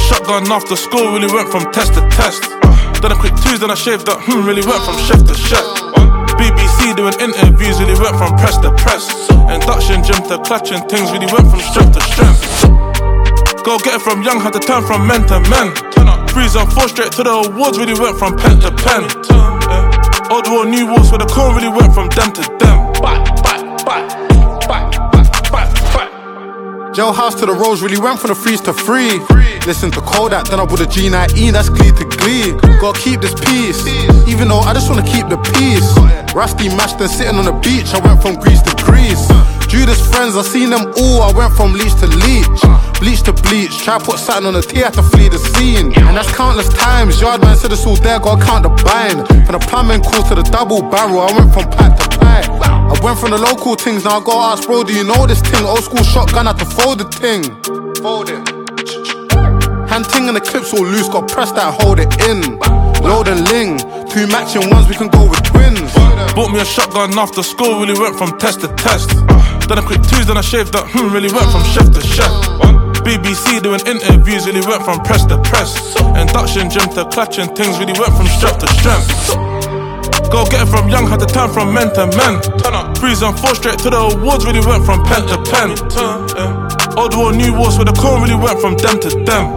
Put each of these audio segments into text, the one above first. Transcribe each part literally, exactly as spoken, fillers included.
shotgun after school, really went from test to test. Done a quick twos, then I shaved up, hmm, really went from chef to chef. B B C doing interviews, really went from press to press. Induction gym to clutching things, really went from strength to strength. Go get it from young, had to turn from men to men. Threes on four straight to the awards, really went from pen to pen. Old war, new wars, where the cone really went from them to them. Jailhouse to the roads, really went from the threes to free. Listen to Kodak, then I put a G nineteen, that's glee to glee. Gotta keep this peace, even though I just wanna keep the peace. Rusty mashed and sitting on the beach, I went from Greece to Greece. Judas friends, I seen them all, I went from leech to leech. Bleach to bleach, try put something on the tea, had to flee the scene. And that's countless times, Yardman said it's all there, gotta count the bind. From the plumbing calls to the double barrel, I went from pipe to pipe. I went from the local things, now I gotta ask bro, do you know this thing? Old school shotgun, had to fold the thing. Fold it. Hand ting and the clips all loose, got press that hold it in. Load and ling, two matching ones, we can go with twins. Bought me a shotgun after school, really went from test to test. Done a quick twos, then I shaved up, hmm, really went from chef to chef. B B C doing interviews, really went from press to press. Induction gym to clutching things, really went from strength to strength. Go get it from young, had to turn from men to men. Threes on four straight to the awards, really went from pen to pen. Old war, new wars, where the cone really went from them to them.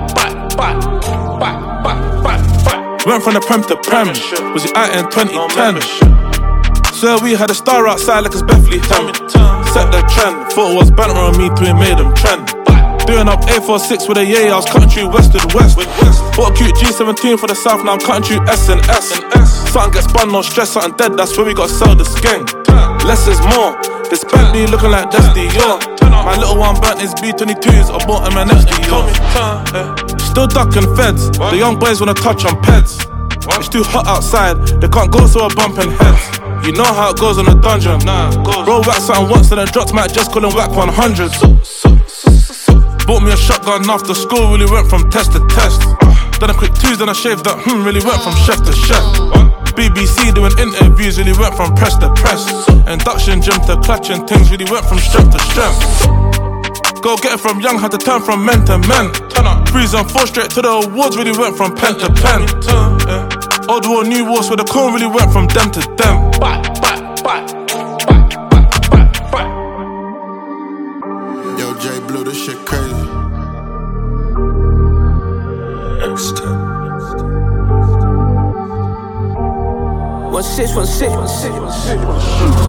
Went from the prem to prem, was it out in twenty ten? So we had a star outside like it's Bethlehem. Set the trend, thought it was banter on me till we made them trend. Doing up A forty-six with a yay, I was cutting through west to the west. Bought a cute G seventeen for the south, now I'm cutting through S and S. Something gets spun, no stress, something dead, that's where we gotta sell the skeng. Less is more, this Bentley looking like Dusty, yo. My little one burnt his B twenty-twos, I bought him an X D, yo. Still ducking feds, the young boys wanna touch on peds. It's too hot outside, they can't go so we're bumping heads. You know how it goes in the dungeon. Bro whack something once and then dropped, might just call him whack one hundred. Bought me a shotgun after school, really went from test to test. Done a quick twos, then I shaved up, hmm, really went from chef to chef. B B C doing interviews, really went from press to press. Induction gym to clutching things, really went from strength to strength. Go get it from young, had to turn from men to men. Threes on four straight to the awards, really went from pen to pen. Old war, new wars, where the cone really went from them to them. Yo, J Blue, this shit crazy. X ten. One six, one six, one six, one six.